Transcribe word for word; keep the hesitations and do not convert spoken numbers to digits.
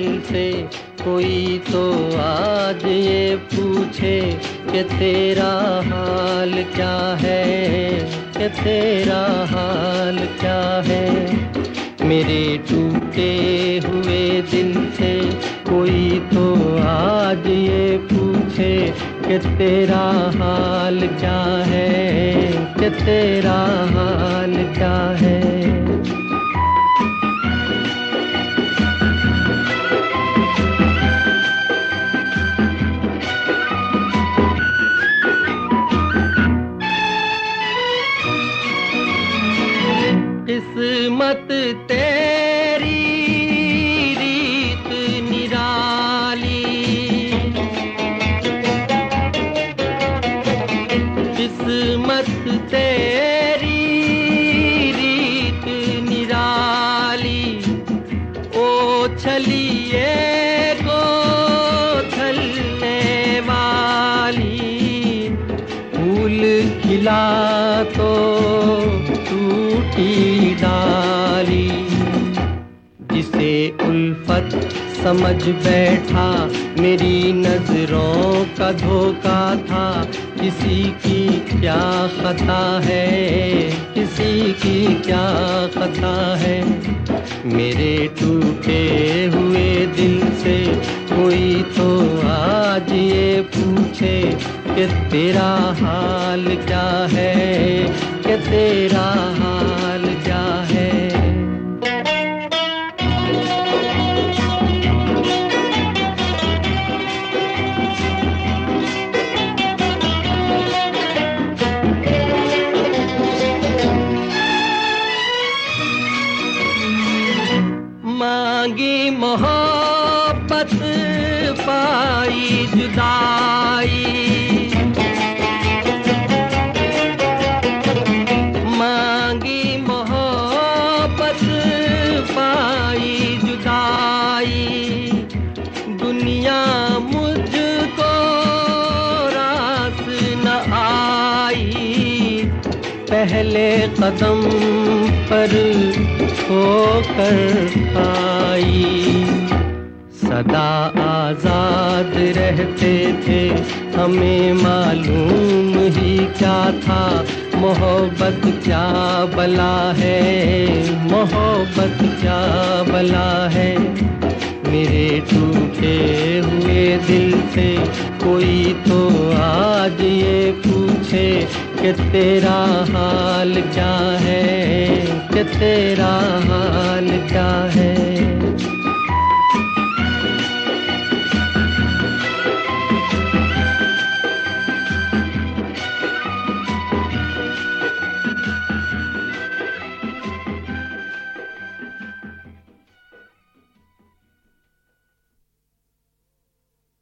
दिल से कोई तो आज ये पूछे कि तेरा हाल क्या है, कि तेरा हाल क्या है। मेरे टूटे हुए दिल से कोई तो आज ये पूछे कि तेरा हाल क्या है, कि तेरा हाल क्या है। किस्मत तेरी रीत निराली, किस्मत तेरी रीत निराली। ओ छलिए को छलने वाली, फूल खिला तो टूटी डाली। जिसे उल्फत समझ बैठा मेरी नजरों का धोखा था। किसी की क्या खता है, किसी की क्या खता है। मेरे टूटे हुए दिल से कोई तो आज ये पूछे कि तेरा हाल क्या है, कि तेरा हाल क्या है। मांगी मोहब्बत पाई जुदाई, मांगी मोहब्बत पाई जुदाई। दुनिया मुझको रास न आई, पहले कदम पर होकर आई। सदा आजाद रहते थे हमें मालूम ही क्या था। मोहब्बत क्या बला है, मोहब्बत क्या बला है। मेरे टूटे हुए दिल से कोई तो आज ये पूछे कि तेरा हाल क्या है, कि तेरा हाल क्या है।